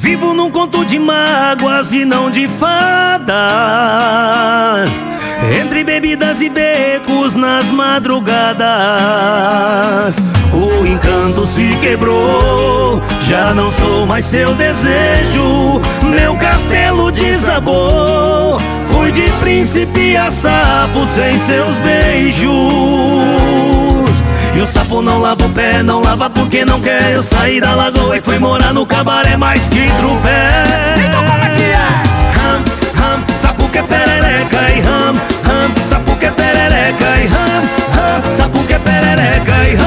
Vivo num conto de mágoas e não de fadas, entre bebidas e becos nas madrugadas. O encanto se quebrou, já não sou mais seu desejo. Meu castelo desabou, fui de príncipe a sapo sem seus beijos. E o sapo não lava o pé, não lava porque não quer. Eu saí da lagoa e fui morar no cabaré mais que trupé. Então como é que é? Sapo que é perereca e sapo que é perereca e sapo que é perereca e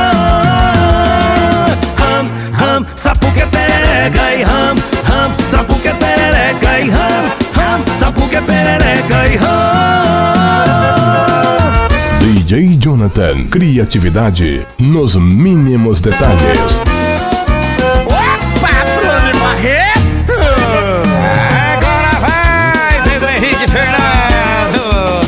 sapo que é perereca e sapo que é perereca e sapo que é perereca e DJ Jonathan, criatividade nos mínimos detalhes. Opa, Bruno Barreto! Agora vai, Pedro Henrique Fernando!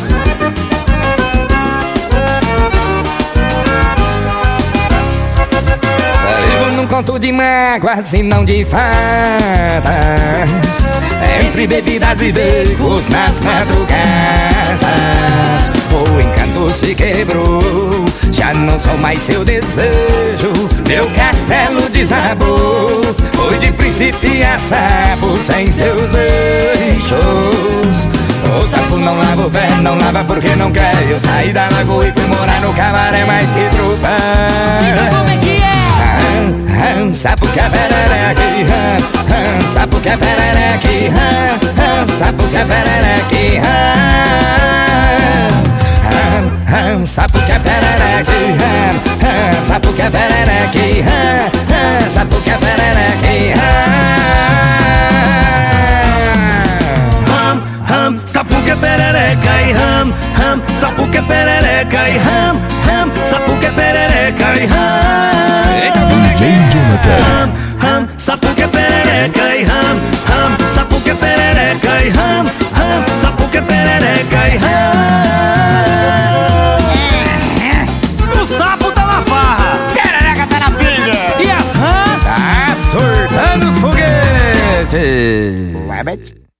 Vivo num conto de mágoas e não de fadas, entre bebidas e becos nas madrugadas. O encanto se quebrou, já não sou mais seu desejo. Meu castelo desabou, foi de príncipe a sapo sem seus beijos. O sapo não lava o pé, não lava porque não quer. Eu saí da lagoa e fui morar no cabaré mais que trupa. Então como é que é? Sapo que é perereca e sapo que é perereca e sapo que é perereca e sapo que é perereca e sapo que é perereca e sapo que é perereca e sapo que é perereca e sapo que é perereca e sapo que é perereca e DJ Jonathan, sapo que é perereca e sapo que é perereca e sapo que é perereca e o sapo tá na farra, perereca tá na pilha e as rãs tá surtando os foguetes.